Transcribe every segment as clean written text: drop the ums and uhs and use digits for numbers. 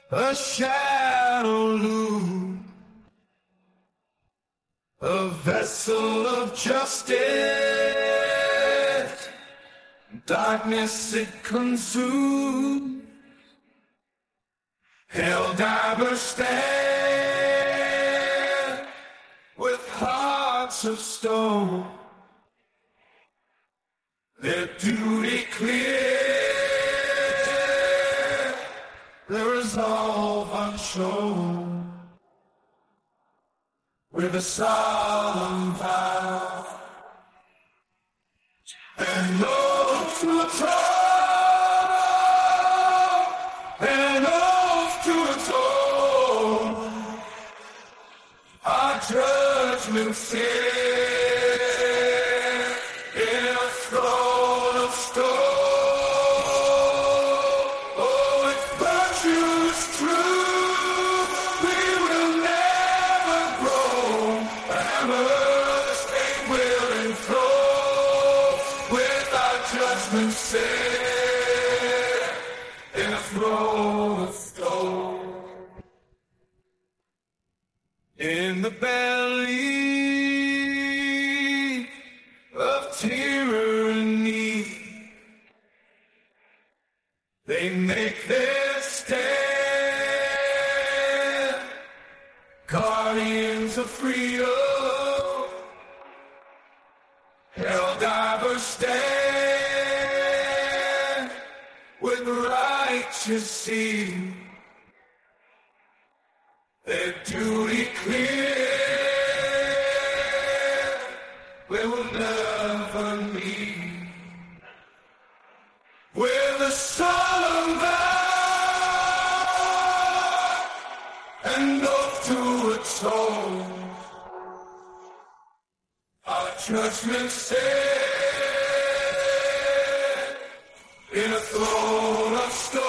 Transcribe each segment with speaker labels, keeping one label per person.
Speaker 1: a shadow loom, a vessel of justice, darkness it consumes, hell divers stand with hearts of stone, their duty clear, their resolve unshown, with a solemn vow, and oath to a throne, and oath to atone, our judgment set in a throne of stone. Judgment set in a throne of stone. In the belly of tyranny, they make their stand, guardians of freedom, hell divers stand with righteous zeal, their duty clear, we will never meet, with a solemn vow and oath to atone, our judgment set in a throne of stone.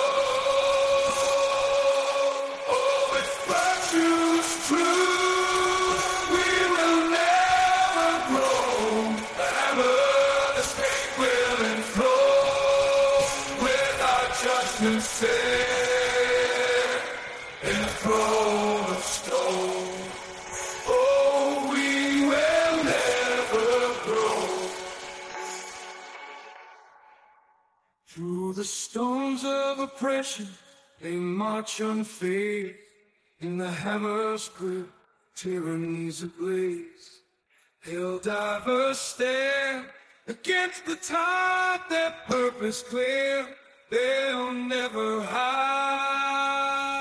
Speaker 1: Oh, its virtues true, we will never grow. Ever the state will enthrone, with our judgment set in a throne of stone. Oh, we will never grow. Through the storms of oppression, they march unfazed. In the hammer's grip, tyranny's ablaze. Hell divers stand against the tide, their purpose clear, they'll never hide.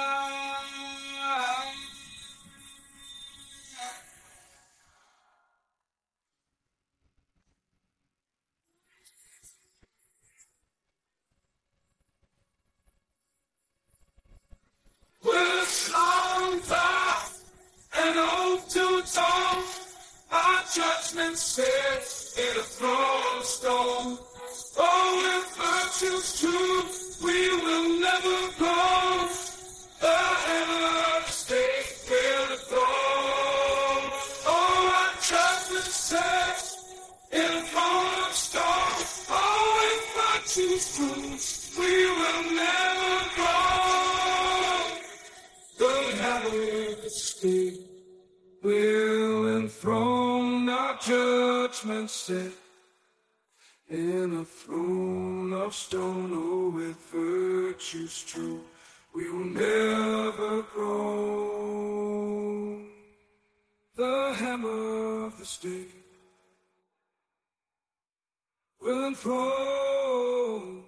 Speaker 1: With a solemn vow and oath to atone, our judgment set in a throne of stone. Oh, with virtue's true, we will never go. The hammer state will atone. Oh, our judgment set in a throne of stone. Oh, with virtue's true, we will never go. The hammer state will enthrone, our judgment set in a throne of stone. Oh, with virtues true, we will never grow. The hammer of the state will enthrone,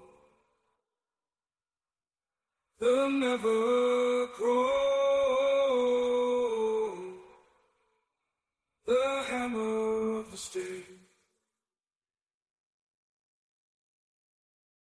Speaker 1: they'll never grow. The hammer of the state.